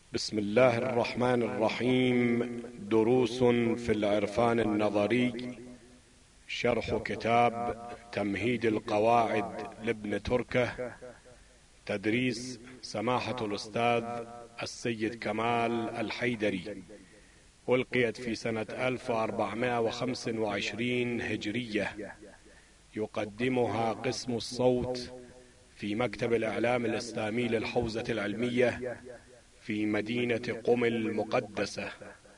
بسم الله الرحمن الرحيم. دروس في العرفان النظري، شرح كتاب تمهيد القواعد لابن تركه، تدريس سماحة الأستاذ السيد كمال الحيدري، ألقيت في سنة 1425 هجرية. يقدمها قسم الصوت في مكتب الإعلام الإسلامي للحوزة العلمية في مدينة قم المقدسة.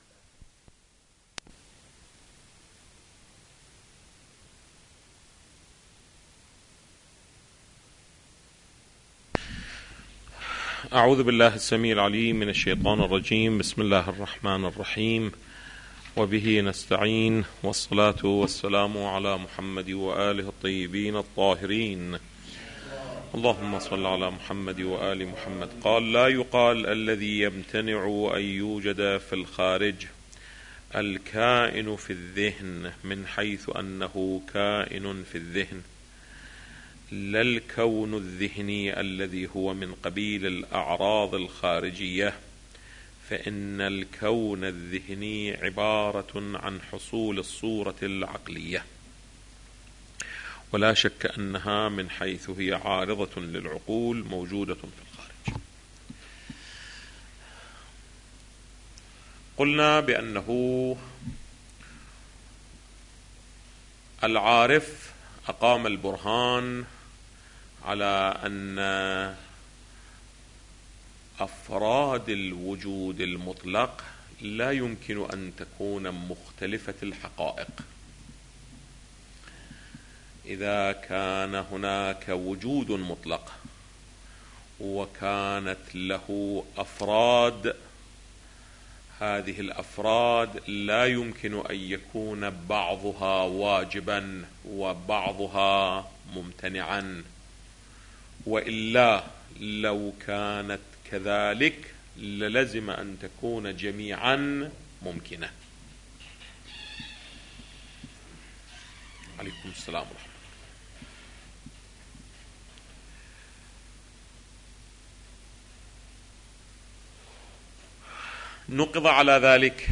أعوذ بالله السميع العليم من الشيطان الرجيم. بسم الله الرحمن الرحيم، وبه نستعين، والصلاة والسلام على محمد وآله الطيبين الطاهرين. اللهم صل على محمد وآل محمد. قال: لا يقال الذي يمتنع أن يوجد في الخارج الكائن في الذهن من حيث أنه كائن في الذهن، لا الكون الذهني الذي هو من قبيل الأعراض الخارجية، فإن الكون الذهني عبارة عن حصول الصورة العقلية، ولا شك أنها من حيث هي عارضة للعقول موجودة في الخارج. قلنا بأنه العارف أقام البرهان على أن أفراد الوجود المطلق لا يمكن أن تكون مختلفة الحقائق. إذا كان هناك وجود مطلق وكانت له أفراد، هذه الأفراد لا يمكن أن يكون بعضها واجبا وبعضها ممتنعا، وإلا لو كانت كذلك للزم أن تكون جميعا ممكنة. عليكم السلام ورحمة الله. نقض على ذلك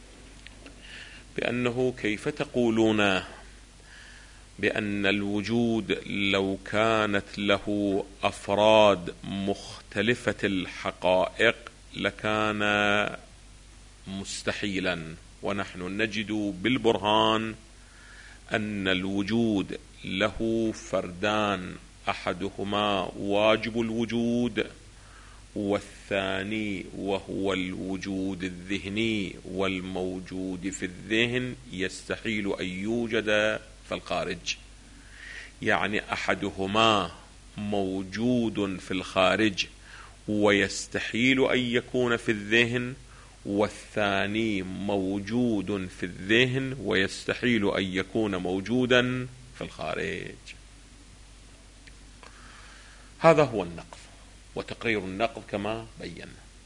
بأنه كيف تقولون بأن الوجود لو كانت له أفراد مختلفة الحقائق لكان مستحيلا، ونحن نجد بالبرهان أن الوجود له فردان، أحدهما واجب الوجود، والثاني وهو الوجود الذهني، والموجود في الذهن يستحيل أن يوجد في الخارج. يعني أحدهما موجود في الخارج ويستحيل أن يكون في الذهن، والثاني موجود في الذهن ويستحيل أن يكون موجودا في الخارج. هذا هو النقض وتقرير النقض كما بينا.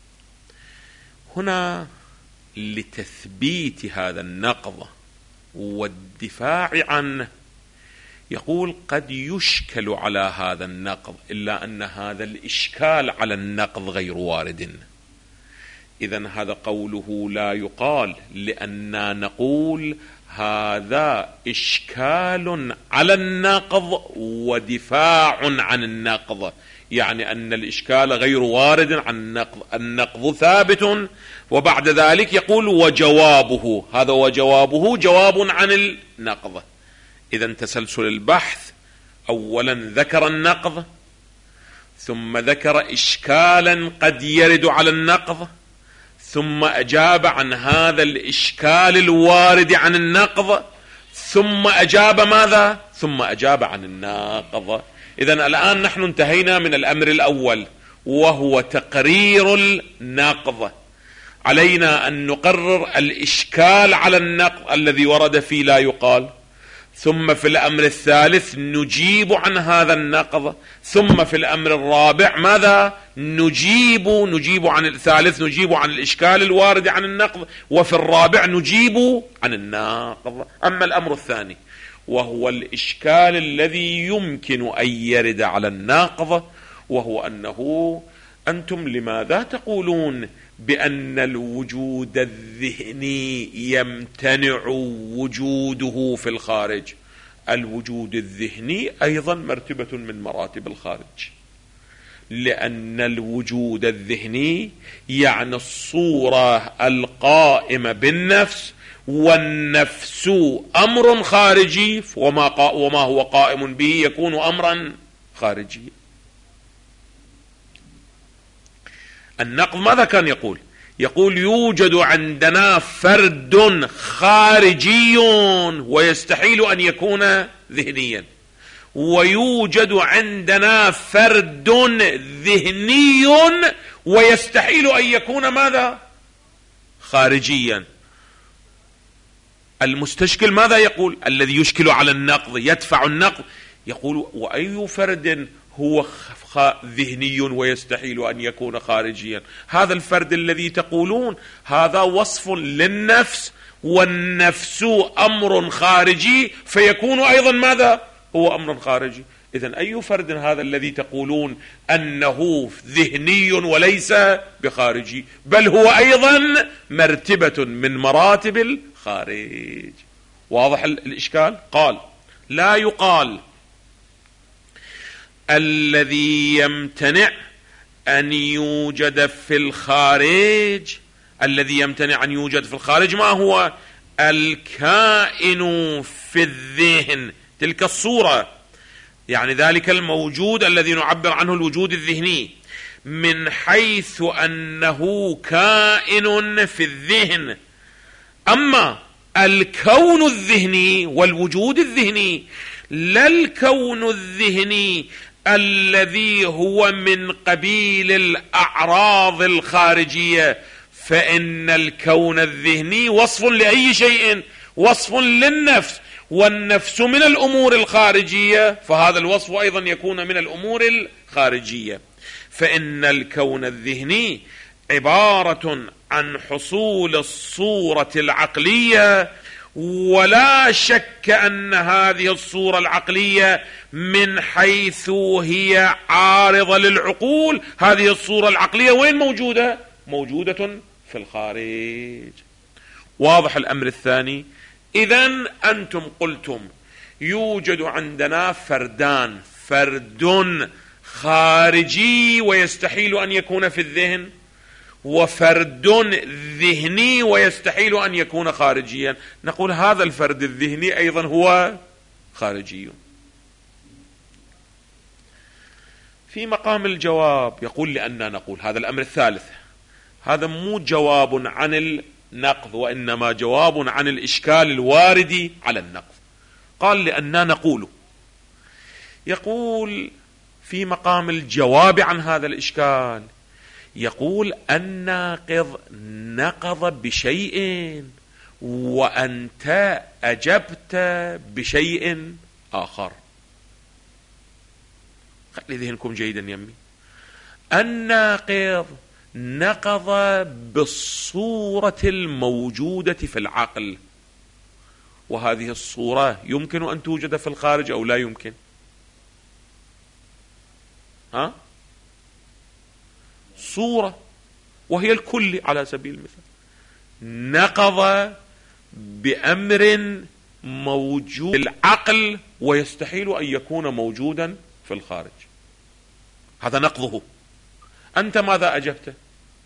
هنا لتثبيت هذا النقض والدفاع عنه يقول: قد يشكل على هذا النقض، إلا أن هذا الإشكال على النقض غير وارد. إذن هذا قوله لا يقال، لأننا نقول هذا إشكال على النقض ودفاع عن النقض، يعني أن الإشكال غير وارد عن النقض، النقض ثابت. وبعد ذلك يقول: وجوابه، هذا وجوابه جواب عن النقض. إذن تسلسل البحث: أولا ذكر النقض، ثم ذكر إشكالا قد يرد على النقض، ثم أجاب عن هذا الإشكال الوارد عن النقض، ثم أجاب ماذا؟ ثم أجاب عن النقض. إذن الآن نحن انتهينا من الأمر الأول وهو تقرير النقض. علينا أن نقرر الإشكال على النقض الذي ورد فيه لا يقال، ثم في الأمر الثالث نجيب عن هذا النقض، ثم في الأمر الرابع ماذا؟ نجيب عن الثالث، نجيب عن الإشكال الوارد عن النقض، وفي الرابع نجيب عن النقض. أما الأمر الثاني وهو الإشكال الذي يمكن أن يرد على النقض، وهو أنه أنتم لماذا تقولون بأن الوجود الذهني يمتنع وجوده في الخارج. الوجود الذهني أيضا مرتبة من مراتب الخارج، لأن الوجود الذهني يعني الصورة القائمة بالنفس، والنفس أمر خارجي، وما هو قائم به يكون أمرا خارجيا. النقض ماذا كان يقول؟ يقول يوجد عندنا فرد خارجي ويستحيل أن يكون ذهنيا، ويوجد عندنا فرد ذهني ويستحيل أن يكون ماذا؟ خارجيا. المستشكل ماذا يقول؟ الذي يشكل على النقض يدفع النقض، يقول وأي فرد هو ذهني ويستحيل أن يكون خارجيا؟ هذا الفرد الذي تقولون هذا وصف للنفس، والنفس أمر خارجي، فيكون أيضا ماذا؟ هو أمر خارجي. إذن أي فرد هذا الذي تقولون أنه ذهني وليس بخارجي، بل هو أيضا مرتبة من مراتب الخارج. واضح الإشكال؟ قال لا يقال الذي يمتنع أن يوجد في الخارج، الذي يمتنع أن يوجد في الخارج ما هو؟ الكائن في الذهن، تلك الصورة، يعني ذلك الموجود الذي نعبر عنه الوجود الذهني، من حيث أنه كائن في الذهن. أما الكون الذهني والوجود الذهني لا الكون الذهني الذي هو من قبيل الأعراض الخارجية، فإن الكون الذهني وصف لأي شيء؟ وصف للنفس، والنفس من الأمور الخارجية، فهذا الوصف أيضا يكون من الأمور الخارجية. فإن الكون الذهني عبارة عن حصول الصورة العقلية، ولا شك أن هذه الصورة العقلية من حيث هي عارضة للعقول، هذه الصورة العقلية وين موجودة؟ موجودة في الخارج. واضح الأمر الثاني؟ إذن أنتم قلتم يوجد عندنا فردان، فرد خارجي ويستحيل أن يكون في الذهن، وفرد ذهني ويستحيل أن يكون خارجيا. نقول هذا الفرد الذهني أيضا هو خارجي. في مقام الجواب يقول لأننا نقول هذا الأمر الثالث، هذا مو جواب عن النقض، وإنما جواب عن الإشكال الوارد على النقض. قال لأننا نقول، يقول في مقام الجواب عن هذا الإشكال، يقول الناقض نقض بشيء وأنت أجبت بشيء آخر. خلي ذهنكم جيدا يمي. الناقض نقض بالصورة الموجودة في العقل، وهذه الصورة يمكن أن توجد في الخارج أو لا يمكن؟ صورة، وهي الكل على سبيل المثال. نقض بأمر موجود العقل ويستحيل أن يكون موجودا في الخارج، هذا نقضه. أنت ماذا أجبت؟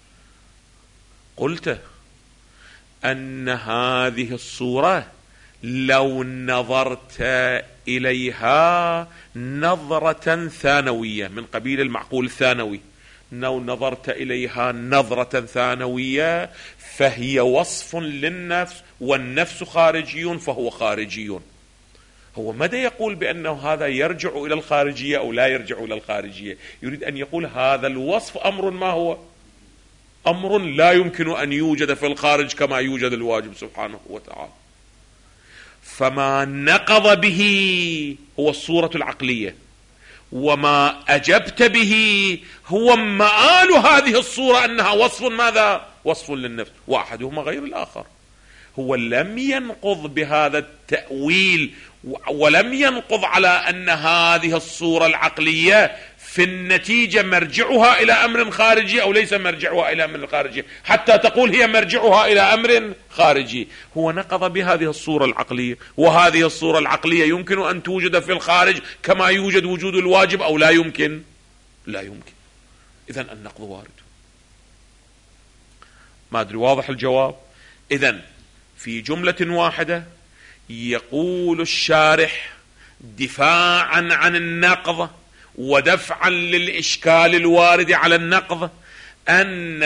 قلت أن هذه الصورة لو نظرت إليها نظرة ثانوية من قبيل المعقول الثانوي، لو نظرت إليها نظرة ثانوية فهي وصف للنفس، والنفس خارجي فهو خارجي. هو ماذا يقول بأنه هذا يرجع إلى الخارجية أو لا يرجع إلى الخارجية؟ يريد أن يقول هذا الوصف أمر ما هو؟ أمر لا يمكن أن يوجد في الخارج كما يوجد الواجب سبحانه وتعالى. فما نقض به هو الصورة العقلية، وما أجبت به هو مآل هذه الصورة أنها وصف ماذا؟ وصف للنفس، وأحدهما غير الآخر. هو لم ينقض بهذا التأويل، ولم ينقض على أن هذه الصورة العقلية في النتيجة مرجعها إلى أمر خارجي أو ليس مرجعها إلى أمر خارجي حتى تقول هي مرجعها إلى أمر خارجي. هو نقض بهذه الصورة العقلية، وهذه الصورة العقلية يمكن أن توجد في الخارج كما يوجد وجود الواجب أو لا يمكن؟ لا يمكن. إذن النقض وارد. ما أدري واضح الجواب؟ إذن في جملة واحدة يقول الشارح دفاعا عن النقض ودفعا للإشكال الوارد على النقض أن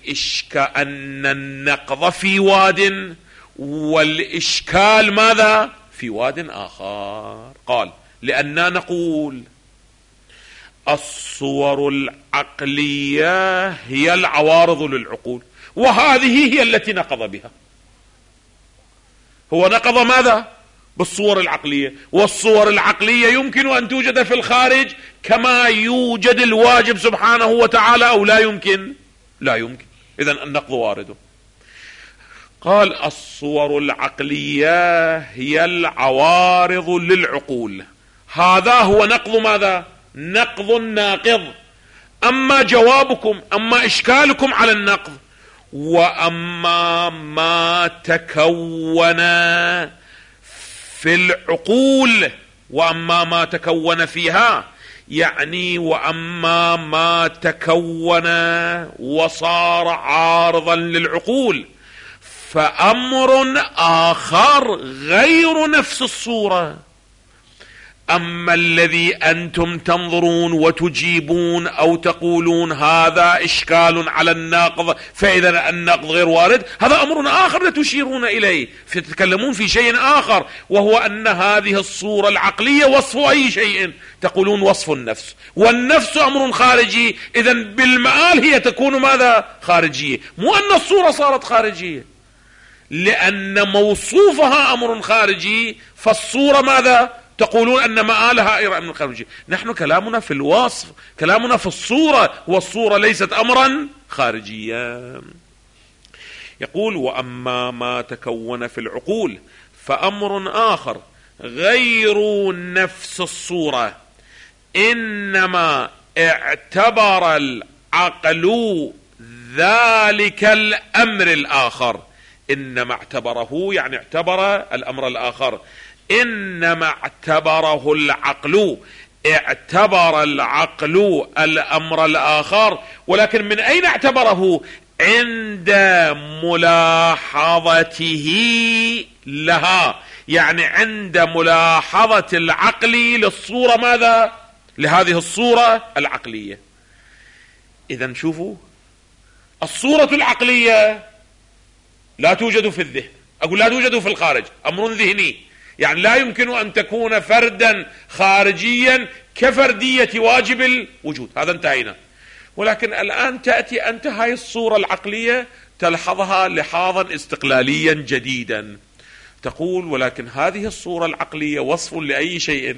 النقض في واد والإشكال ماذا؟ في واد آخر. قال لأننا نقول الصور العقلية هي العوارض للعقول، وهذه هي التي نقض بها. هو نقض ماذا؟ بالصور العقلية، والصور العقلية يمكن أن توجد في الخارج كما يوجد الواجب سبحانه وتعالى أو لا يمكن؟ لا يمكن. إذن النقض وارد. قال الصور العقلية هي العوارض للعقول، هذا هو نقض ماذا؟ نقض ناقض. أما جوابكم، أما إشكالكم على النقض، وأما ما تكون في العقول، وأما ما تكون فيها، يعني وأما ما تكون وصار عارضا للعقول فأمر آخر غير نفس الصورة. أما الذي أنتم تنظرون وتجيبون أو تقولون هذا إشكال على الناقض فإذا النقض غير وارد، هذا أمر آخر تشيرون إليه، تتكلمون في شيء آخر، وهو أن هذه الصورة العقلية وصف أي شيء، تقولون وصف النفس، والنفس أمر خارجي، إذن بالمآل هي تكون ماذا؟ خارجية. مو أن الصورة صارت خارجية، لأن موصوفها أمر خارجي، فالصورة ماذا؟ تقولون أن مآلها أيضا من الخارجية. نحن كلامنا في الوصف، كلامنا في الصورة، والصورة ليست أمرا خارجيا. يقول وأما ما تكون في العقول فأمر آخر غير نفس الصورة، إنما اعتبر العقل ذلك الأمر الآخر. إنما اعتبره يعني اعتبر الأمر الآخر، إنما اعتبره العقل، اعتبر العقل الأمر الآخر، ولكن من أين اعتبره؟ عند ملاحظته لها، يعني عند ملاحظة العقل للصورة ماذا؟ لهذه الصورة العقلية. إذن شوفوا، الصورة العقلية لا توجد في الذهن، أقول لا توجد في الخارج، أمر ذهني، يعني لا يمكن أن تكون فردا خارجيا كفردية واجب الوجود، هذا انتهينا. ولكن الآن تأتي أنت هاي الصورة العقلية تلحظها لحاظا استقلاليا جديدا، تقول ولكن هذه الصورة العقلية وصف لأي شيء؟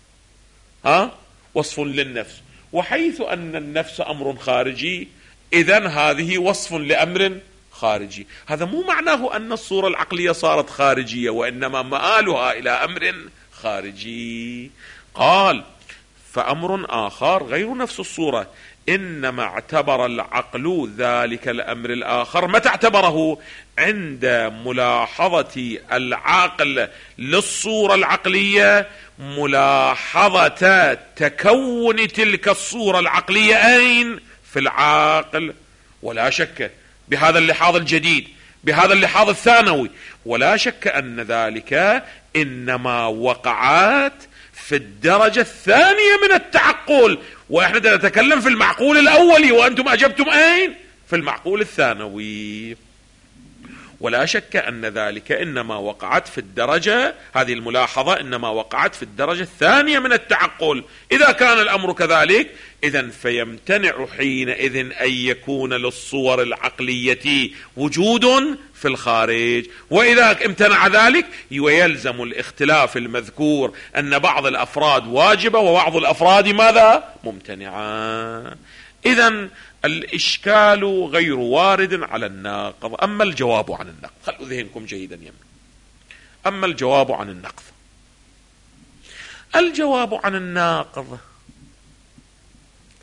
وصف للنفس، وحيث أن النفس أمر خارجي إذن هذه وصف لأمر خارجي. هذا مو معناه أن الصورة العقلية صارت خارجية، وإنما مآلها إلى أمر خارجي. قال فأمر آخر غير نفس الصورة، إنما اعتبر العقل ذلك الأمر الآخر. متى اعتبره؟ عند ملاحظة العقل للصورة العقلية، ملاحظة تكون تلك الصورة العقلية أين؟ في العقل. ولا شك بهذا اللحاظ الجديد، بهذا اللحاظ الثانوي، ولا شك أن ذلك إنما وقعت في الدرجة الثانية من التعقل، وإحنا نتكلم في المعقول الأولي وأنتم أجبتم أين؟ في المعقول الثانوي. ولا شك أن ذلك إنما وقعت في الدرجة، هذه الملاحظة إنما وقعت في الدرجة الثانية من التعقل. إذا كان الأمر كذلك إذن فيمتنع حينئذ أن يكون للصور العقلية وجود في الخارج، وإذا امتنع ذلك ويلزم الاختلاف المذكور أن بعض الأفراد واجبة وبعض الأفراد ماذا؟ ممتنعة. إذن الإشكال غير وارد على الناقض. أما الجواب عن النقض، خلوا ذهنكم جيدا يمين. أما الجواب عن النقض، الجواب عن الناقض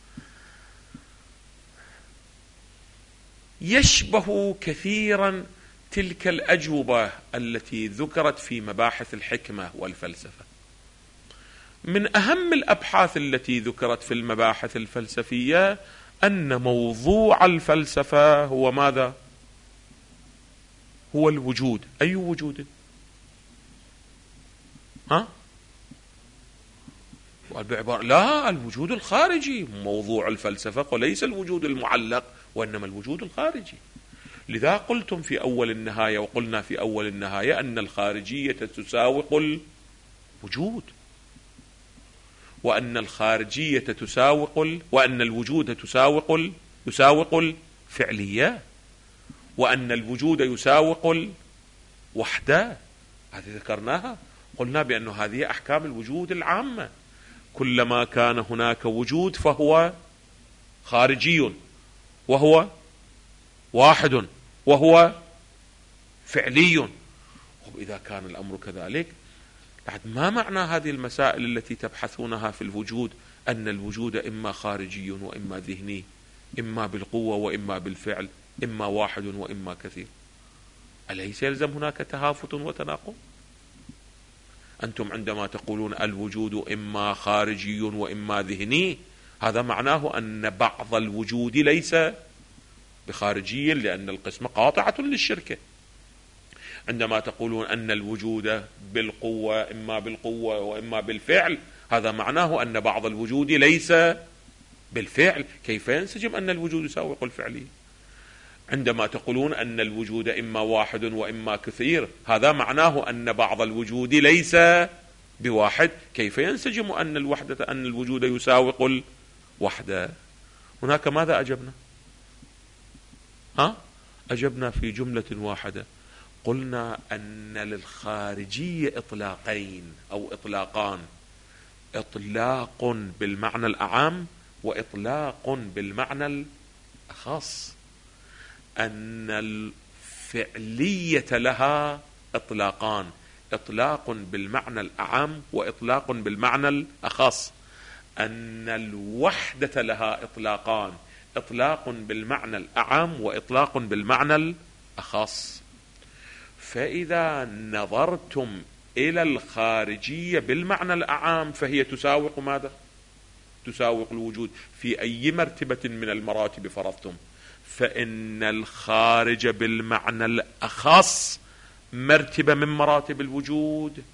يشبه كثيرا تلك الأجوبة التي ذكرت في مباحث الحكمة والفلسفة. من أهم الأبحاث التي ذكرت في المباحث الفلسفية أن موضوع الفلسفة هو ماذا؟ هو الوجود. أي وجود؟ بعبارة لا، الوجود الخارجي موضوع الفلسفة، وليس الوجود المعلق وإنما الوجود الخارجي. لذا قلتم في أول النهاية، وقلنا في أول النهاية أن الخارجية تساوق الوجود، وأن الخارجية وأن الوجود يساوق الفعليات، وأن الوجود يساوق الوحدة. هذه ذكرناها، قلنا بأن هذه أحكام الوجود العامة. كلما كان هناك وجود فهو خارجي، وهو واحد، وهو فعلي. وإذا كان الأمر كذلك، بعد ما معنى هذه المسائل التي تبحثونها في الوجود أن الوجود إما خارجي وإما ذهني، إما بالقوة وإما بالفعل، إما واحد وإما كثير؟ أليس يلزم هناك تهافت وتناقض؟ أنتم عندما تقولون الوجود إما خارجي وإما ذهني، هذا معناه أن بعض الوجود ليس بخارجي، لأن القسمة قاطعة للشركة. عندما تقولون أن الوجود بالقوة، إما بالقوة وإما بالفعل، هذا معناه أن بعض الوجود ليس بالفعل. كيف ينسجم أن الوجود يساوق الفعلي؟ عندما تقولون أن الوجود إما واحد وإما كثير، هذا معناه أن بعض الوجود ليس بواحد. كيف ينسجم أن الوجود يساوق الوحدة؟ هناك ماذا أجبنا؟ أجبنا في جملة واحدة، قلنا أن للخارجية إطلاقين أو إطلاقان: إطلاق بالمعنى الأعام وإطلاق بالمعنى الأخص. أن الفعلية لها إطلاقان: إطلاق بالمعنى الأعام وإطلاق بالمعنى الأخص. أن الوحدة لها إطلاقان: إطلاق بالمعنى الأعام وإطلاق بالمعنى الأخص. فإذا نظرتم إلى الخارجية بالمعنى الأعام فهي تساوق ماذا؟ تساوق الوجود في أي مرتبة من المراتب فرضتم. فإن الخارج بالمعنى الأخص مرتبة من مراتب الوجود،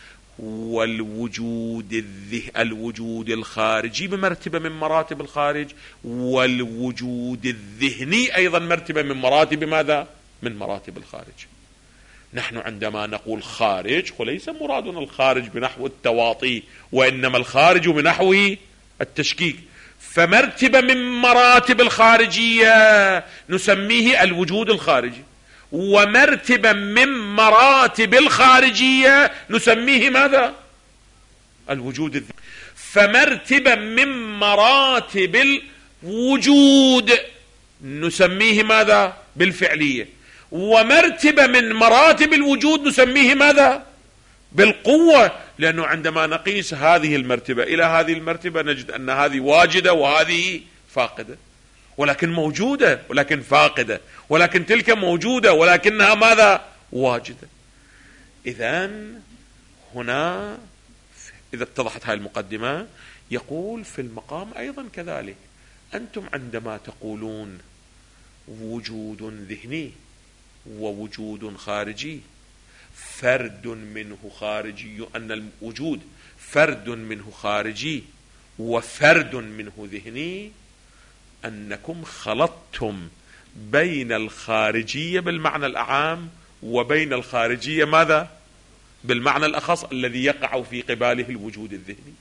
الوجود الخارجي بمرتبة من مراتب الخارج، والوجود الذهني أيضا مرتبة من مراتب ماذا؟ من مراتب الخارج. نحن عندما نقول خارج وليس مرادنا الخارج بنحو التواطي، وإنما الخارج بنحو التشكيك. فمرتبة من مراتب الخارجية نسميه الوجود الخارجي، ومرتبة من مراتب الخارجية نسميه ماذا؟ الوجود الذهني. فمرتبة من مراتب الوجود نسميه ماذا؟ بالفعلية. ومرتبة من مراتب الوجود نسميه ماذا؟ بالقوة. لأنه عندما نقيس هذه المرتبة إلى هذه المرتبة نجد أن هذه واجدة وهذه فاقدة، ولكن موجودة ولكن فاقدة، ولكن تلك موجودة ولكنها ماذا؟ واجدة. إذن هنا إذا اتضحت هذه المقدمة، يقول في المقام أيضا كذلك: أنتم عندما تقولون وجود ذهني ووجود خارجي، فرد منه خارجي، أن الوجود فرد منه خارجي وفرد منه ذهني، أنكم خلطتم بين الخارجية بالمعنى الأعام وبين الخارجية ماذا؟ بالمعنى الأخص الذي يقع في قباله الوجود الذهني.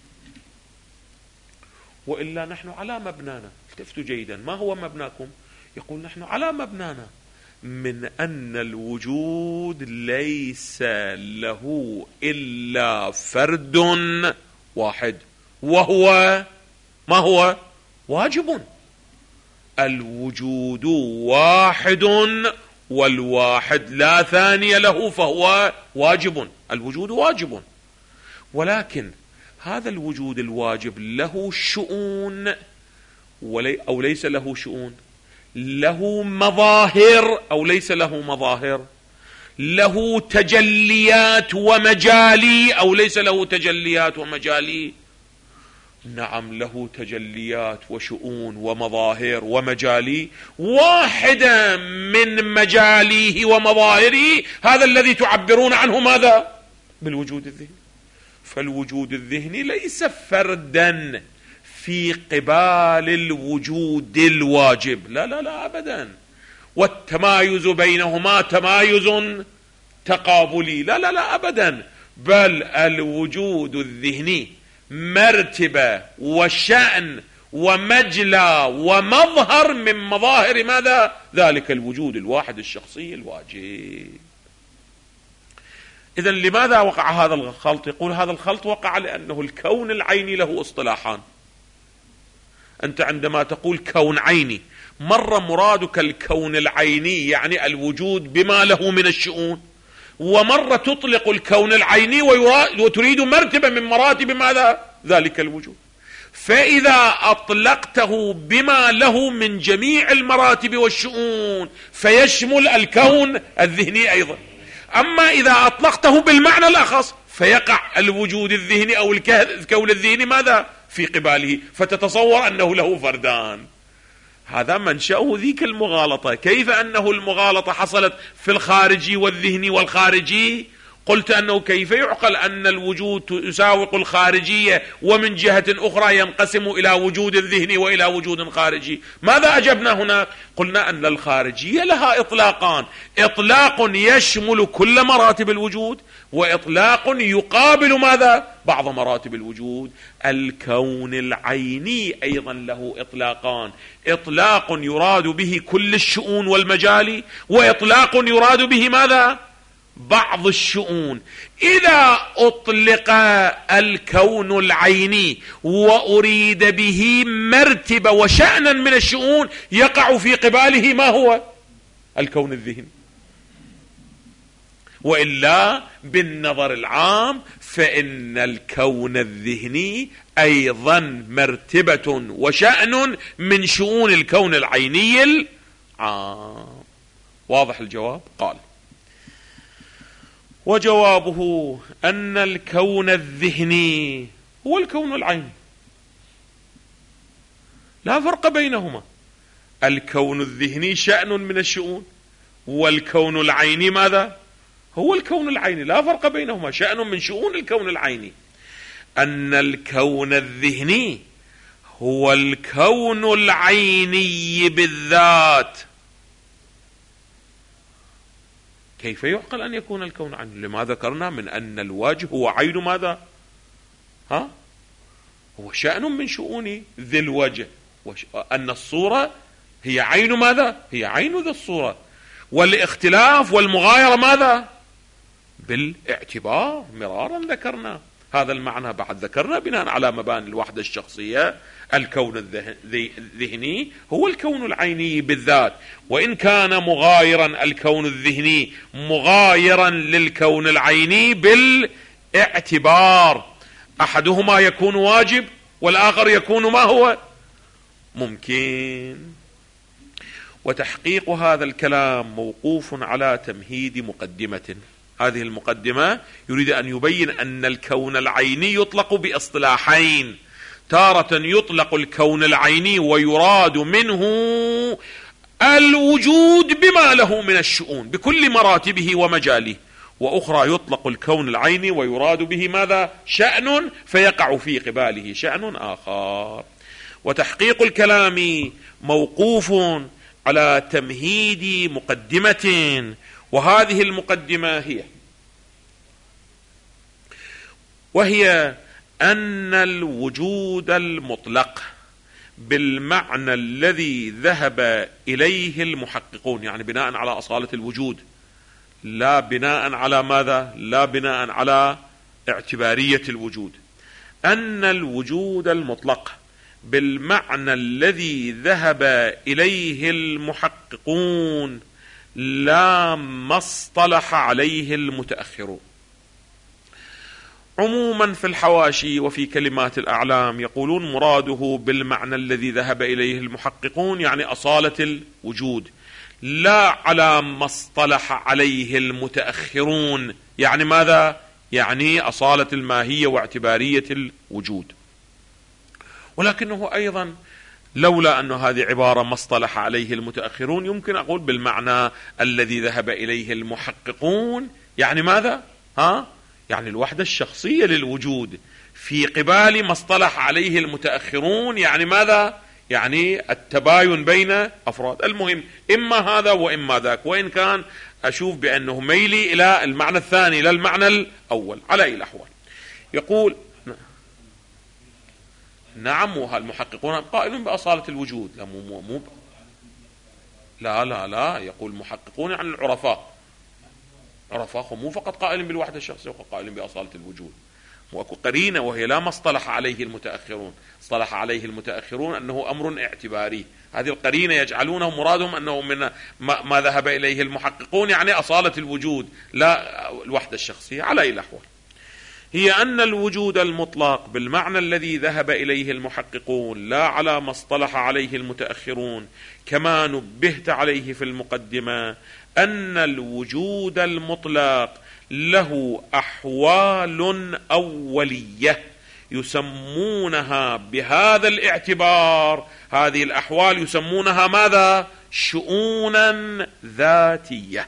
وإلا نحن على مبنانا. التفتوا جيدا، ما هو مبناكم؟ يقول نحن على مبنانا من أن الوجود ليس له إلا فرد واحد، وهو ما هو؟ واجب. الوجود واحد، والواحد لا ثاني له فهو واجب. الوجود واجب، ولكن هذا الوجود الواجب له شؤون أو ليس له شؤون؟ له مظاهر أو ليس له مظاهر؟ له تجليات ومجالي أو ليس له تجليات ومجالي؟ نعم، له تجليات وشؤون ومظاهر ومجالي. واحدة من مجاليه ومظاهره هذا الذي تعبرون عنه ماذا؟ بالوجود الذهني. فالوجود الذهني ليس فردا في قبال الوجود الواجب، لا لا لا أبدا. والتمايز بينهما تمايز تقابلي، لا لا لا أبدا. بل الوجود الذهني مرتبة وشأن ومجلى ومظهر من مظاهر ماذا؟ ذلك الوجود الواحد الشخصي الواجب. إذن لماذا وقع هذا الخلط؟ يقول هذا الخلط وقع لأنه الكون العيني له اصطلاحان. أنت عندما تقول كون عيني، مرة مرادك الكون العيني يعني الوجود بما له من الشؤون، ومرة تطلق الكون العيني وتريد مرتبة من مراتب ماذا؟ ذلك الوجود. فإذا أطلقته بما له من جميع المراتب والشؤون فيشمل الكون الذهني أيضا. أما إذا أطلقته بالمعنى الأخص فيقع الوجود الذهني أو الكون الذهني ماذا؟ في قباله، فتتصور أنه له فردان. هذا منشأه ذيك المغالطة. كيف أنه المغالطة حصلت في الخارجي والذهني والخارجي؟ قلت أنه كيف يعقل أن الوجود يساوق الخارجية ومن جهة أخرى ينقسم إلى وجود ذهني وإلى وجود خارجي؟ ماذا أجبنا هناك؟ قلنا أن الخارجية لها إطلاقان: إطلاق يشمل كل مراتب الوجود، وإطلاق يقابل ماذا؟ بعض مراتب الوجود. الكون العيني أيضا له إطلاقان: إطلاق يراد به كل الشؤون والمجال، وإطلاق يراد به ماذا؟ بعض الشؤون. إذا أطلق الكون العيني وأريد به مرتبة وشأنا من الشؤون يقع في قباله ما هو؟ الكون الذهني. وإلا بالنظر العام فإن الكون الذهني أيضا مرتبة وشأن من شؤون الكون العيني العام. واضح الجواب؟ قال: وجوابه أن الكون الذهني هو الكون العيني، لا فرق بينهما. الكون الذهني شأن من الشؤون، والكون العيني ماذا؟ هو الكون العيني، لا فرق بينهما، شأن من شؤون الكون العيني. أن الكون الذهني هو الكون العيني بالذات. كيف يعقل أن يكون الكون عيني؟ لما ذكرنا من أن الوجه هو عين ماذا؟ هو شأن من شؤون ذي الوجه، أن الصورة هي عين ماذا؟ هي عين ذي الصورة. والاختلاف والمغايرة ماذا؟ بالاعتبار. مرارا ذكرنا هذا المعنى، بعد ذكرنا بناء على مباني الوحدة الشخصية الكون الذهني هو الكون العيني بالذات، وإن كان مغايرا الكون الذهني مغايرا للكون العيني بالاعتبار. أحدهما يكون واجب والآخر يكون ما هو؟ ممكن. وتحقيق هذا الكلام موقوف على تمهيد مقدمة. هذه المقدمة يريد أن يبين أن الكون العيني يطلق باصطلاحين: تارة يطلق الكون العيني ويراد منه الوجود بما له من الشؤون بكل مراتبه ومجاله، وأخرى يطلق الكون العيني ويراد به ماذا؟ شأن، فيقع في قباله شأن آخر. وتحقيق الكلام موقوف على تمهيد مقدمة، وهذه المقدمة وهي أن الوجود المطلق بالمعنى الذي ذهب إليه المحققون، يعني بناء على أصالة الوجود، لا بناء على ماذا؟ لا بناء على اعتبارية الوجود. أن الوجود المطلق بالمعنى الذي ذهب إليه المحققون لا ما اصطلح عليه المتأخرون. عموما في الحواشي وفي كلمات الأعلام يقولون مراده بالمعنى الذي ذهب إليه المحققون يعني أصالة الوجود، لا على ما اصطلح عليه المتأخرون. يعني ماذا؟ يعني أصالة الماهية واعتبارية الوجود. ولكنه أيضا لولا أن هذه عبارة ما اصطلح عليه المتأخرون يمكن أقول بالمعنى الذي ذهب إليه المحققون. يعني ماذا؟ يعني الوحدة الشخصية للوجود في قبال ما اصطلح عليه المتأخرون. يعني ماذا؟ يعني التباين بين أفراد. المهم إما هذا وإما ذاك، وإن كان أشوف بأنه ميلي إلى المعنى الثاني لا المعنى الأول. على أي الأحوال يقول نعم، المحققون قائلون بأصالة الوجود. لا يقول المحققون عن العرفاء. عرفاء مو فقط قائلين بالوحدة الشخصية، وقائلين بأصالة الوجود. واكو قرينة وهي لا ما اصطلح عليه المتأخرون. اصطلح عليه المتأخرون أنه أمر اعتباري. هذه القرينة يجعلونه مرادهم أنه من ما ذهب إليه المحققون يعني أصالة الوجود لا الوحدة الشخصية. على أي الأحوال هي أن الوجود المطلق بالمعنى الذي ذهب إليه المحققون لا على ما اصطلح عليه المتأخرون، كما نبهت عليه في المقدمة أن الوجود المطلق له أحوال أولية يسمونها بهذا الاعتبار، هذه الأحوال يسمونها ماذا؟ شؤونا ذاتية.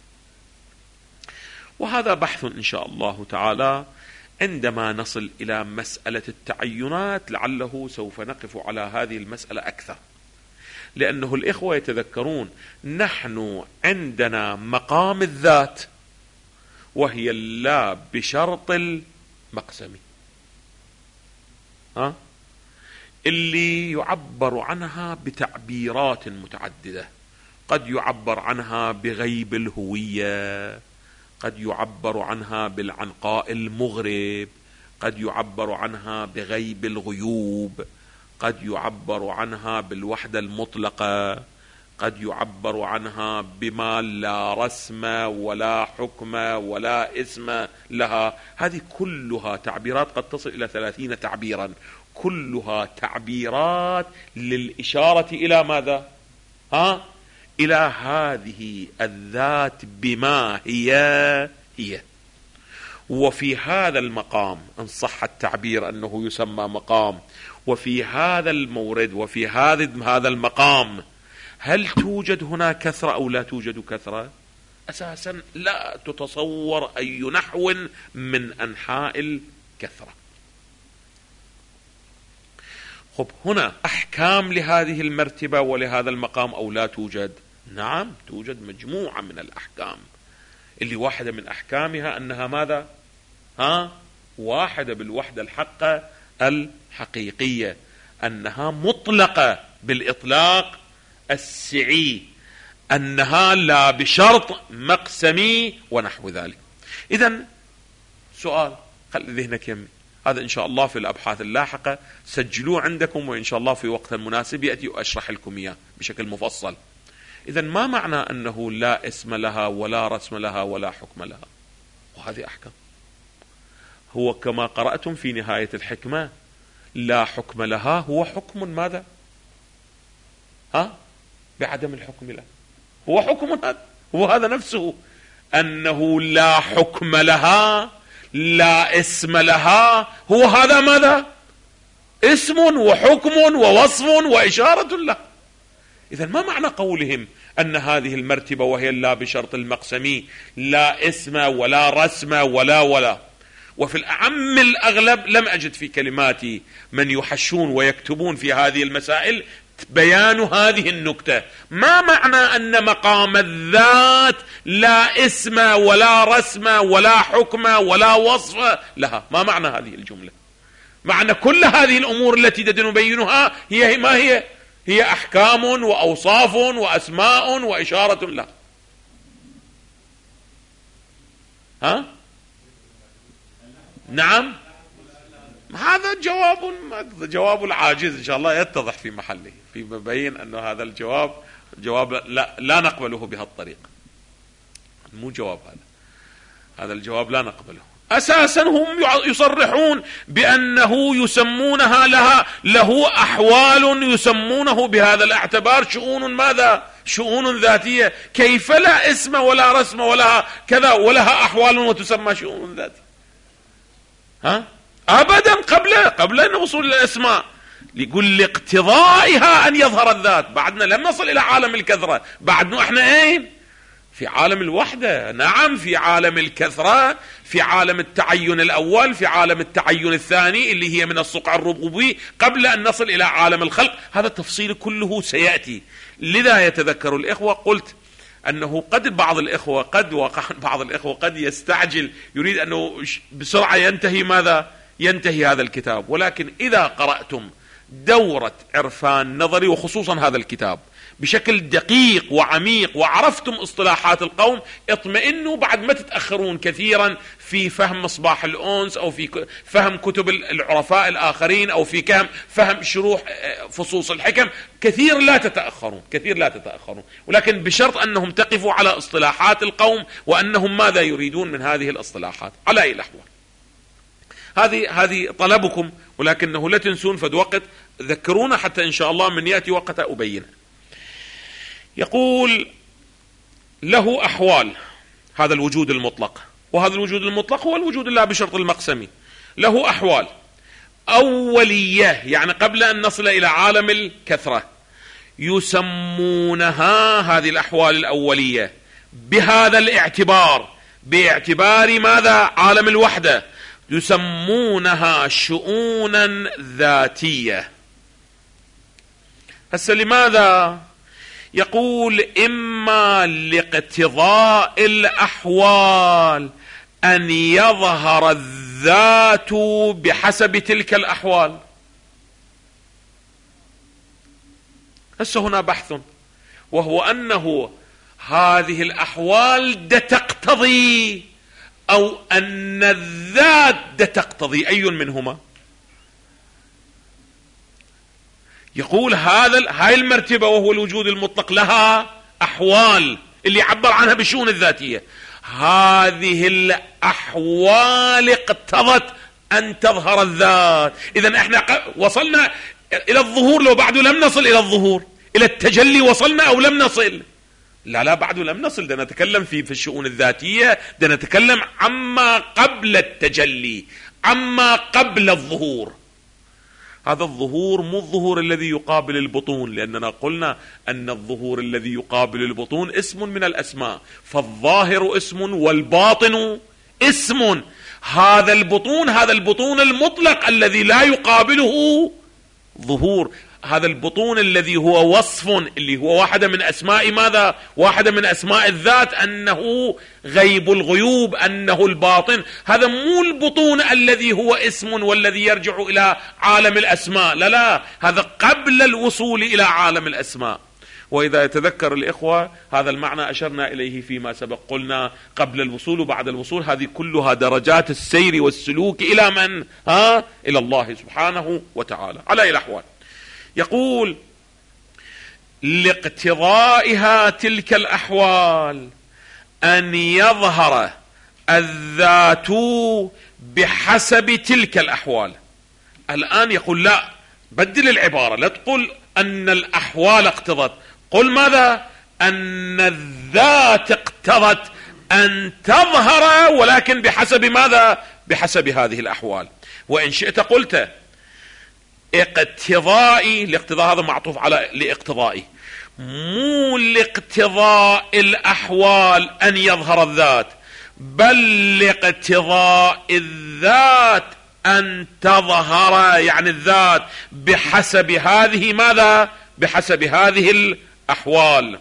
وهذا بحث إن شاء الله تعالى عندما نصل إلى مسألة التعينات لعله سوف نقف على هذه المسألة أكثر، لأنه الإخوة يتذكرون نحن عندنا مقام الذات وهي لا بشرط المقسمي اللي يعبر عنها بتعبيرات متعددة. قد يعبر عنها بغيب الهوية، قد يعبر عنها بالعنقاء المغرب، قد يعبر عنها بغيب الغيوب، قد يعبر عنها بالوحدة المطلقة، قد يعبر عنها بما لا رسم ولا حكم ولا اسم لها. هذه كلها تعبيرات قد تصل إلى 30 تعبيرا، كلها تعبيرات للإشارة إلى ماذا؟ إلى هذه الذات بما هي. وفي هذا المقام إن صح التعبير أنه يسمى مقام، وفي هذا المورد وفي هذا المقام هل توجد هنا كثرة أو لا توجد كثرة؟ أساسا لا تتصور أي نحو من أنحاء الكثرة. خب هنا أحكام لهذه المرتبة ولهذا المقام أو لا توجد؟ نعم توجد مجموعة من الأحكام، اللي واحدة من أحكامها أنها ماذا؟ واحدة بالوحدة الحقة الحقيقية، أنها مطلقة بالإطلاق السعي، أنها لا بشرط مقسمي ونحو ذلك. إذن سؤال خلي ذهنك يمي، هذا إن شاء الله في الأبحاث اللاحقة سجلوه عندكم، وإن شاء الله في وقت مناسب يأتي وأشرح لكم إياه بشكل مفصل. إذن ما معنى أنه لا اسم لها ولا رسم لها ولا حكم لها؟ وهذه أحكام. هو كما قرأتم في نهاية الحكمة لا حكم لها هو حكم ماذا؟ بعدم الحكم لها هو حكم هو هذا نفسه، أنه لا حكم لها لا اسم لها هو هذا ماذا؟ اسم وحكم ووصف وإشارة له. إذن ما معنى قولهم أن هذه المرتبة وهي لا بشرط المقسمي لا اسم ولا رسم ولا وفي الأعم الأغلب لم أجد في كلماتي من يحشون ويكتبون في هذه المسائل بيان هذه النكتة. ما معنى أن مقام الذات لا اسم ولا رسم ولا حكم ولا وصف لها؟ ما معنى هذه الجملة؟ معنى كل هذه الأمور التي نبينها هي ما هي أحكام وأوصاف وأسماء وإشارة لها. نعم هذا جواب العاجز إن شاء الله يتضح في محله، في مبين أن هذا الجواب لا نقبله بهالطريقة. مو جواب هذا الجواب لا نقبله. أساسا هم يصرحون بأنه يسمونها له أحوال يسمونه بهذا الاعتبار شؤون ماذا؟ شؤون ذاتية. كيف لا اسم ولا رسم ولها كذا ولها أحوال وتسمى شؤون ذاتية؟ أبدا قبل أن نوصل إلى الأسماء. يقول لاقتضائها أن يظهر الذات. بعدنا لم نصل إلى عالم الكثرة، بعدنا احنا أين؟ في عالم الوحدة. نعم، في عالم الكثرة، في عالم التعين الأول، في عالم التعين الثاني اللي هي من الصقع الربوبي، قبل أن نصل إلى عالم الخلق. هذا التفصيل كله سيأتي. لذا يتذكر الإخوة، قلت أنه قد بعض الإخوة قد يستعجل، يريد أنه بسرعة ينتهي ماذا؟ ينتهي هذا الكتاب. ولكن إذا قرأتم دورة عرفان نظري وخصوصا هذا الكتاب بشكل دقيق وعميق وعرفتم اصطلاحات القوم، اطمئنوا بعد ما تتأخرون كثيرا في فهم مصباح الأنس أو في فهم كتب العرفاء الآخرين أو في فهم شروح فصوص الحكم. كثير لا تتأخرون، ولكن بشرط أنهم تقفوا على اصطلاحات القوم وأنهم ماذا يريدون من هذه الاصطلاحات على أي الأحوال. هذه طلبكم، ولكنه لا تنسون فد وقت ذكرونا حتى إن شاء الله من يأتي وقت أبينه. يقول له أحوال، هذا الوجود المطلق، وهذا الوجود المطلق هو الوجود الله بشرط المقسمي. له أحوال أولية، يعني قبل أن نصل إلى عالم الكثرة، يسمونها هذه الأحوال الأولية بهذا الاعتبار، باعتبار ماذا؟ عالم الوحدة، يسمونها شؤونا ذاتية. هسه لماذا؟ يقول إما لاقتضاء الأحوال أن يظهر الذات بحسب تلك الأحوال. هسه هنا بحث، وهو أنه هذه الأحوال تقتضي أو أن الذات تقتضي، أي منهما؟ يقول هاي المرتبة وهو الوجود المطلق لها أحوال اللي يعبر عنها بالشؤون الذاتية. هذه الأحوال اقتضت أن تظهر الذات. إذن احنا وصلنا إلى الظهور، لو بعد لم نصل إلى الظهور، إلى التجلي وصلنا أو لم نصل؟ لا بعد لم نصل. ده نتكلم في الشؤون الذاتية، ده نتكلم عما قبل التجلي، عما قبل الظهور. هذا الظهور مو الظهور الذي يقابل البطون، لأننا قلنا أن الظهور الذي يقابل البطون اسم من الأسماء، فالظاهر اسم والباطن اسم. هذا البطون المطلق الذي لا يقابله ظهور، هذا البطون الذي هو وصف، اللي هو واحدة من أسماء ماذا؟ واحدة من أسماء الذات، أنه غيب الغيوب، أنه الباطن. هذا مو البطون الذي هو اسم والذي يرجع إلى عالم الأسماء، لا، هذا قبل الوصول إلى عالم الأسماء. وإذا يتذكر الإخوة هذا المعنى أشرنا إليه فيما سبق، قلنا قبل الوصول وبعد الوصول هذه كلها درجات السير والسلوك إلى من؟ إلى الله سبحانه وتعالى على أي الأحوال. يقول لاقتضائها تلك الأحوال أن يظهر الذات بحسب تلك الأحوال. الآن يقول لا، بدل العبارة، لا تقول أن الأحوال اقتضت، قل ماذا؟ أن الذات اقتضت أن تظهر، ولكن بحسب ماذا؟ بحسب هذه الأحوال. وإن شئت قلت اقتضائي، الاقتضاء هذا معطوف على لاقتضائي، مو لاقتضاء الأحوال أن يظهر الذات، بل لاقتضاء الذات أن تظهر، يعني الذات بحسب هذه ماذا؟ بحسب هذه الأحوال.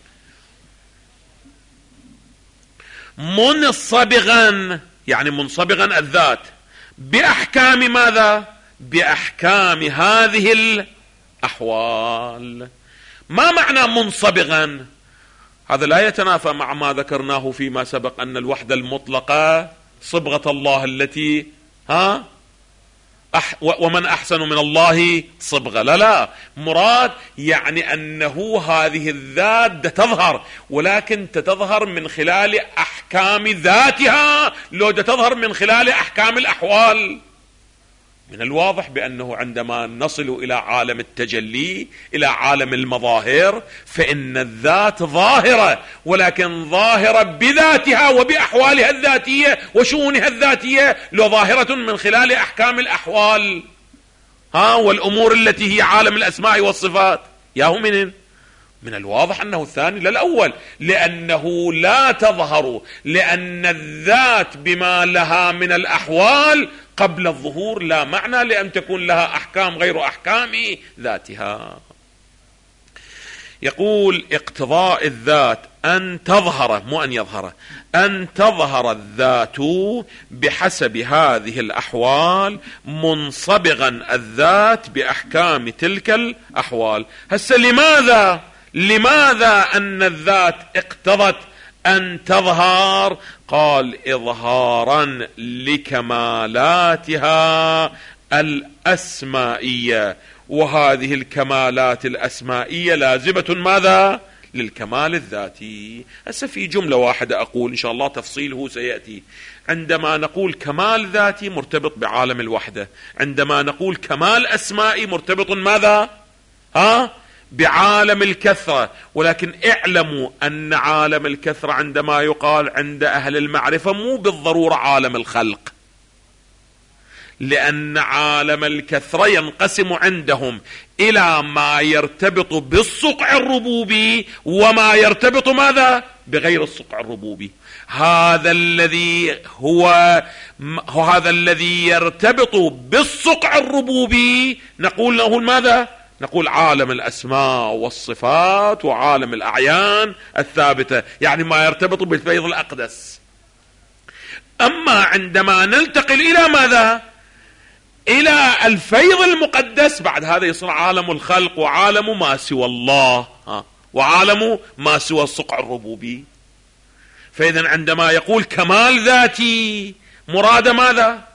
منصبغا، يعني منصبغا الذات بأحكام ماذا؟ بأحكام هذه الأحوال. ما معنى منصبغا؟ هذا لا يتنافى مع ما ذكرناه فيما سبق، أن الوحدة المطلقة صبغة الله التي ومن أحسن من الله صبغة. لا مراد يعني أنه هذه الذات تظهر، ولكن تظهر من خلال أحكام ذاتها، لو تظهر من خلال أحكام الأحوال. من الواضح بأنه عندما نصل إلى عالم التجلي، إلى عالم المظاهر، فإن الذات ظاهرة، ولكن ظاهرة بذاتها وبأحوالها الذاتية وشؤونها الذاتية، لو ظاهرة من خلال أحكام الأحوال والأمور التي هي عالم الأسماء والصفات. ياهو من الواضح أنه الثاني لا الأول، لأنه لا تظهر، لأن الذات بما لها من الأحوال قبل الظهور لا معنى لأن تكون لها أحكام غير أحكام ذاتها. يقول اقتضاء الذات أن تظهر، مو أن يظهر، أن تظهر الذات بحسب هذه الأحوال، منصبغا الذات بأحكام تلك الأحوال. هسه لماذا أن الذات اقتضت أن تظهر؟ قال إظهارا لكمالاتها الأسمائية، وهذه الكمالات الأسمائية لازمة ماذا؟ للكمال الذاتي. هسه في جملة واحدة أقول إن شاء الله تفصيله سيأتي. عندما نقول كمال ذاتي مرتبط بعالم الوحدة، عندما نقول كمال أسمائي مرتبط ماذا؟ بعالم الكثرة. ولكن اعلموا أن عالم الكثرة عندما يقال عند أهل المعرفة مو بالضرورة عالم الخلق، لأن عالم الكثرة ينقسم عندهم إلى ما يرتبط بالصقع الربوبي وما يرتبط ماذا؟ بغير الصقع الربوبي. هذا الذي يرتبط بالصقع الربوبي نقول له ماذا؟ نقول عالم الأسماء والصفات وعالم الأعيان الثابتة، يعني ما يرتبط بالفيض الأقدس. أما عندما ننتقل إلى ماذا؟ إلى الفيض المقدس، بعد هذا يصير عالم الخلق وعالم ما سوى الله وعالم ما سوى الصقع الربوبي. فإذا عندما يقول كمال ذاتي مراد ماذا؟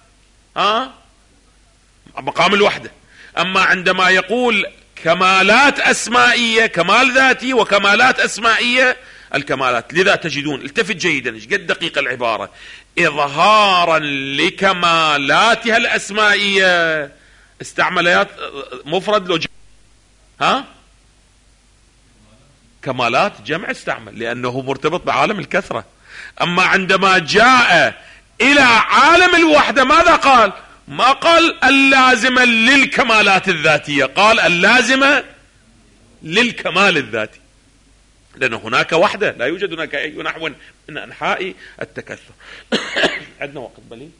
مقام الوحدة. أما عندما يقول كمالات أسمائية، كمال ذاتي وكمالات أسمائية، الكمالات. لذا تجدون، التفت جيدا ايش قد دقيقة العبارة، إظهارا لكمالاتها الأسمائية، استعملات مفرد لو كمالات جمع استعمل لأنه مرتبط بعالم الكثرة. أما عندما جاء إلى عالم الوحدة ماذا قال؟ ما قال اللازمة للكمالات الذاتية، قال اللازمة للكمال الذاتي، لأن هناك وحدة، لا يوجد هناك أي نحو من أنحاء التكثر. عندنا وقت بلي؟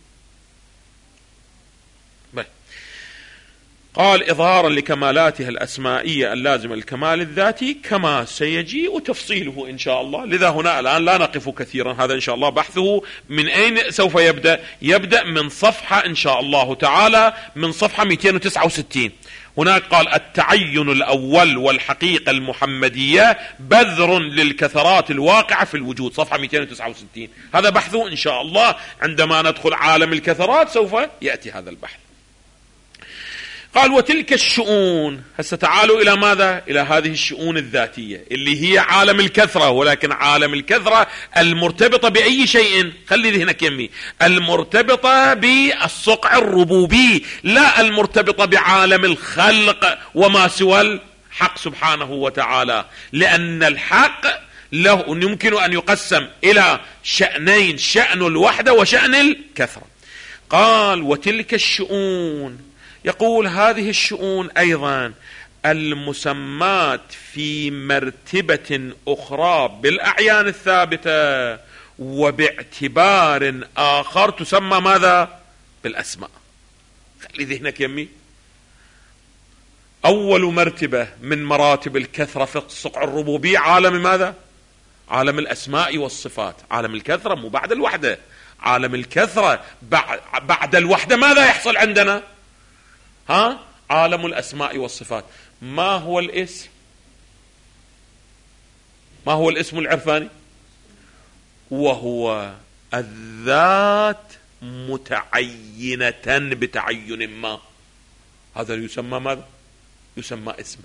قال إظهارا لكمالاتها الأسمائية اللازمة للكمال الذاتي، كما سيجيء تفصيله إن شاء الله. لذا هنا الآن لا نقف كثيرا، هذا إن شاء الله بحثه من أين سوف يبدأ من صفحة إن شاء الله تعالى، من صفحة 269. هناك قال التعين الأول والحقيقة المحمدية بذر للكثرات الواقعة في الوجود، صفحة 269. هذا بحثه إن شاء الله، عندما ندخل عالم الكثرات سوف يأتي هذا البحث. قال وتلك الشؤون، هسه تعالوا إلى ماذا؟ إلى هذه الشؤون الذاتية اللي هي عالم الكثرة، ولكن عالم الكثرة المرتبطة بأي شيء؟ خلي ذهنك يمي، المرتبطة بالصقع الربوبي، لا المرتبطة بعالم الخلق وما سوى الحق سبحانه وتعالى، لأن الحق له يمكن أن يقسم إلى شأنين، شأن الوحدة وشأن الكثرة. قال وتلك الشؤون، يقول هذه الشؤون أيضا المسمات في مرتبة أخرى بالأعيان الثابتة وباعتبار آخر تسمى ماذا؟ بالأسماء. خلي ذهنك يمي، أول مرتبة من مراتب الكثرة في الصقع الربوبي عالم ماذا؟ عالم الأسماء والصفات. عالم الكثرة مو بعد الوحدة، عالم الكثرة بعد الوحدة ماذا يحصل عندنا؟ عالم الأسماء والصفات. ما هو الاسم؟ ما هو الاسم العرفاني؟ وهو الذات متعينة بتعين ما. هذا يسمى ماذا؟ يسمى اسم.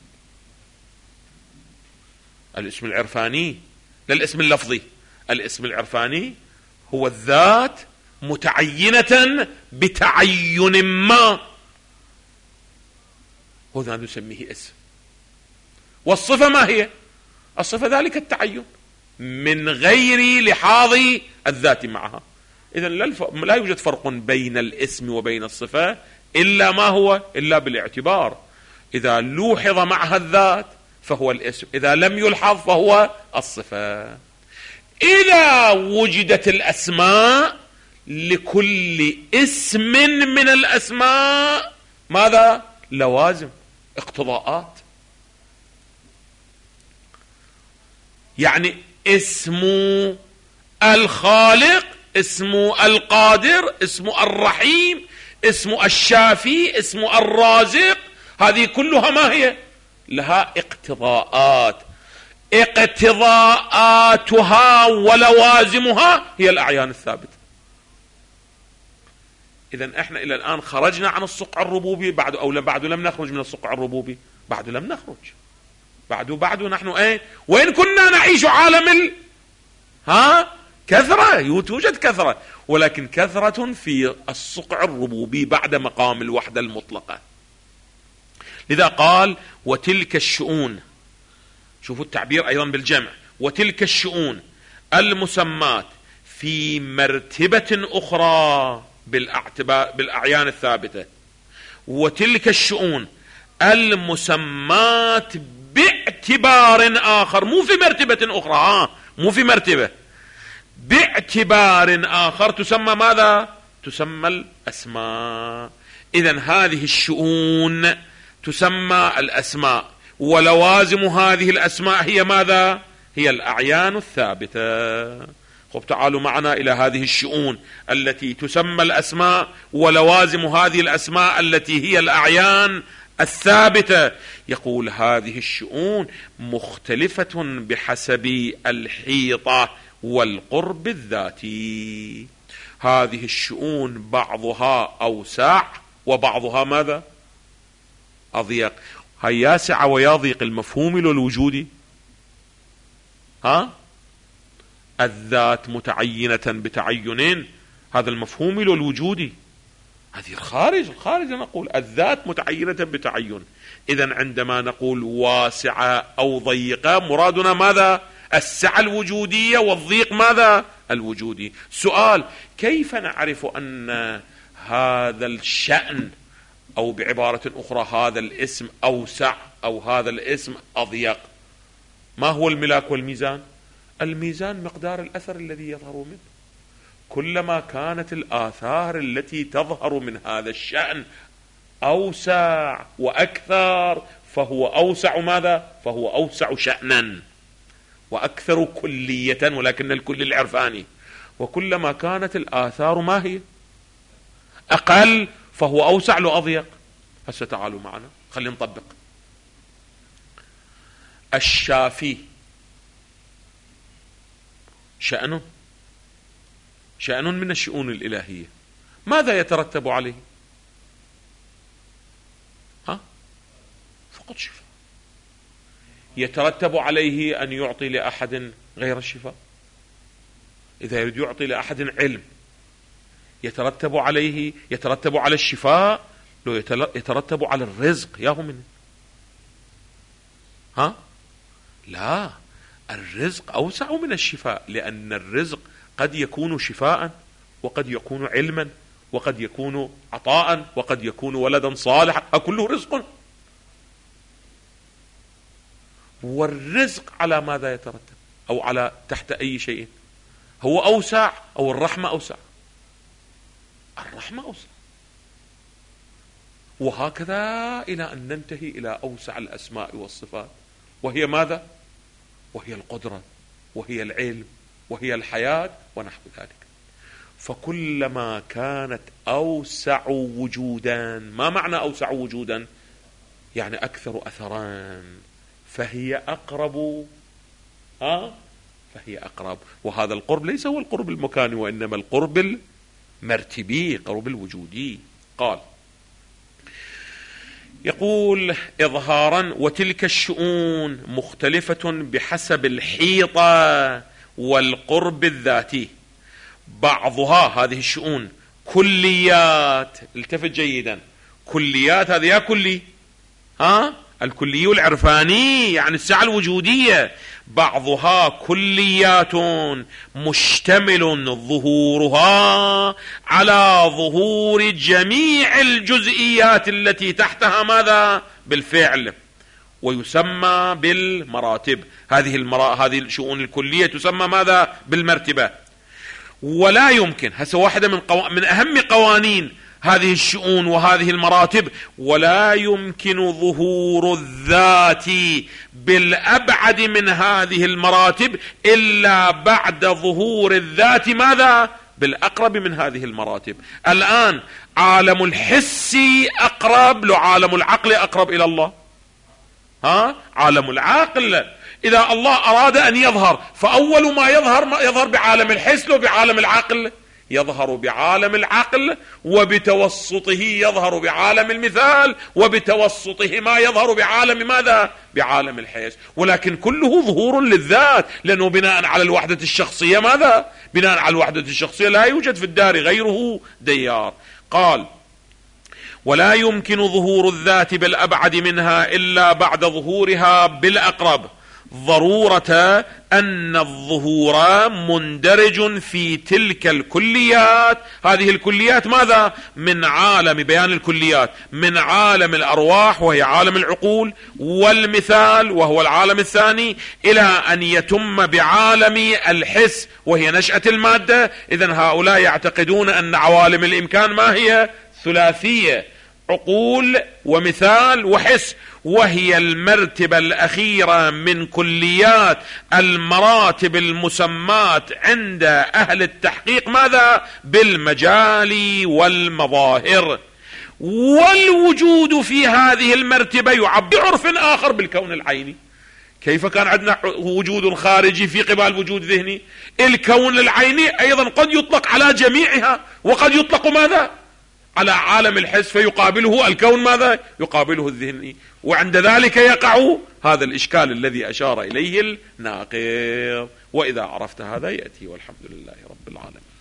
الاسم العرفاني لا الاسم اللفظي. الاسم العرفاني هو الذات متعينة بتعين ما، هذا نسميه اسم. والصفة ما هي؟ الصفة ذلك التعين من غير لحاظ الذات معها. إذن لا يوجد فرق بين الاسم وبين الصفة إلا ما هو إلا بالاعتبار. إذا لوحظ معها الذات فهو الاسم، إذا لم يلحظ فهو الصفة. إذا وجدت الأسماء لكل اسم من الأسماء ماذا؟ لوازم، اقتضاءات. يعني اسم الخالق، اسم القادر، اسم الرحيم، اسم الشافي، اسم الرازق، هذه كلها ما هي؟ لها اقتضاءات. اقتضاءاتها ولوازمها هي الأعيان الثابتة. إذن احنا إلى الآن خرجنا عن الصقع الربوبي بعد أو بعد لم نخرج من الصقع الربوبي؟ بعد لم نخرج، بعد نحن وين كنا نعيش عالم كثرة، توجد كثرة، ولكن كثرة في الصقع الربوبي بعد مقام الوحدة المطلقة. لذا قال وتلك الشؤون، شوفوا التعبير أيضا بالجمع، وتلك الشؤون المسمات في مرتبة أخرى بالأعيان الثابتة، وتلك الشؤون المسمات باعتبار آخر، مو في مرتبة أخرى، مو في مرتبة، باعتبار آخر تسمى ماذا؟ تسمى الأسماء. إذن هذه الشؤون تسمى الأسماء، ولوازم هذه الأسماء هي ماذا؟ هي الأعيان الثابتة. خب تعالوا معنا إلى هذه الشؤون التي تسمى الأسماء، ولوازم هذه الأسماء التي هي الأعيان الثابتة. يقول هذه الشؤون مختلفة بحسب الحيطة والقرب الذاتي. هذه الشؤون بعضها أوسع وبعضها ماذا؟ أضيق. هي ياسع ويضيق المفهوم الوجودي، الذات متعينة بتعينين، هذا المفهوم الوجودي. هذه الخارج نقول الذات متعينة بتعين. إذن عندما نقول واسعة أو ضيقة مرادنا ماذا؟ السعة الوجودية والضيق ماذا؟ الوجودي. سؤال: كيف نعرف أن هذا الشأن أو بعبارة أخرى هذا الاسم أوسع أو هذا الاسم أضيق؟ ما هو الملاك والميزان؟ الميزان مقدار الأثر الذي يظهر منه. كلما كانت الآثار التي تظهر من هذا الشأن أوسع وأكثر فهو أوسع ماذا؟ فهو أوسع شأنا وأكثر كلية، ولكن الكل العرفاني. وكلما كانت الآثار ما هي؟ أقل فهو أوسع له أضيق. هسه تعالوا معنا خلينا نطبق. الشافي شأن من الشؤون الإلهية، ماذا يترتب عليه؟ فقط شفاء. يترتب عليه أن يعطي لأحد غير الشفاء. إذا يريد يعطي لأحد علم يترتب على الشفاء، لو يترتب على الرزق ياهو من لا، الرزق أوسع من الشفاء، لأن الرزق قد يكون شفاء وقد يكون علما وقد يكون عطاء وقد يكون ولدا صالحا، كله رزق. والرزق على ماذا يترتب أو على تحت أي شيء؟ هو أوسع أو الرحمة أوسع؟ الرحمة أوسع. وهكذا إلى أن ننتهي إلى أوسع الأسماء والصفات، وهي ماذا؟ وهي القدرة وهي العلم وهي الحياة ونحو ذلك. فكلما كانت أوسع وجودا، ما معنى أوسع وجودا؟ يعني أكثر أثران، فهي أقرب. فهي أقرب. وهذا القرب ليس هو القرب المكاني، وإنما القرب المرتبي، قرب الوجودي. قال يقول إظهارا: وتلك الشؤون مختلفة بحسب الحيطة والقرب الذاتي. بعضها، هذه الشؤون، كليات. التفت جيدا، كليات هذه يا كلي، الكلي العرفاني يعني الساعة الوجودية. بعضها كليات مشتمل ظهورها على ظهور جميع الجزئيات التي تحتها ماذا؟ بالفعل، ويسمى بالمراتب. هذه الشؤون الكلية تسمى ماذا؟ بالمرتبة. ولا يمكن، هسه واحدة من أهم قوانين هذه الشؤون وهذه المراتب: ولا يمكن ظهور الذات بالأبعد من هذه المراتب إلا بعد ظهور الذات ماذا؟ بالأقرب من هذه المراتب. الآن عالم الحس أقرب لعالم العقل، أقرب إلى الله. عالم العقل إذا الله أراد أن يظهر، فأول ما يظهر بعالم الحس لو بعالم العقل؟ يظهر بعالم العقل، وبتوسطه يظهر بعالم المثال، وبتوسطه ما يظهر بعالم ماذا؟ بعالم الحس. ولكن كله ظهور للذات، لأنه بناء على الوحدة الشخصية ماذا؟ بناء على الوحدة الشخصية لا يوجد في الدار غيره ديار. قال: ولا يمكن ظهور الذات بالأبعد منها إلا بعد ظهورها بالأقرب، ضرورة أن الظهور مندرج في تلك الكليات. هذه الكليات ماذا؟ من عالم بيان الكليات، من عالم الأرواح وهي عالم العقول، والمثال وهو العالم الثاني، إلى أن يتم بعالم الحس وهي نشأة المادة. إذن هؤلاء يعتقدون أن عوالم الإمكان ما هي؟ ثلاثية: عقول ومثال وحس، وهي المرتبة الأخيرة من كليات المراتب المسمات عند أهل التحقيق ماذا؟ بالمجال والمظاهر. والوجود في هذه المرتبة يعبر بعرف آخر بالكون العيني. كيف كان عندنا وجود خارجي في قبال وجود ذهني؟ الكون العيني أيضا قد يطلق على جميعها، وقد يطلق ماذا؟ على عالم الحس، فيقابله الكون ماذا؟ يقابله الذهني. وعند ذلك يقع هذا الإشكال الذي أشار إليه الناقض. وإذا عرفت هذا يأتي، والحمد لله رب العالمين.